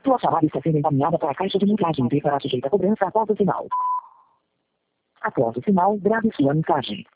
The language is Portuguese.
Sua chamada está sendo encaminhada para a caixa de mensagem e será sujeita a cobrança após o sinal. Após o sinal, grave sua mensagem.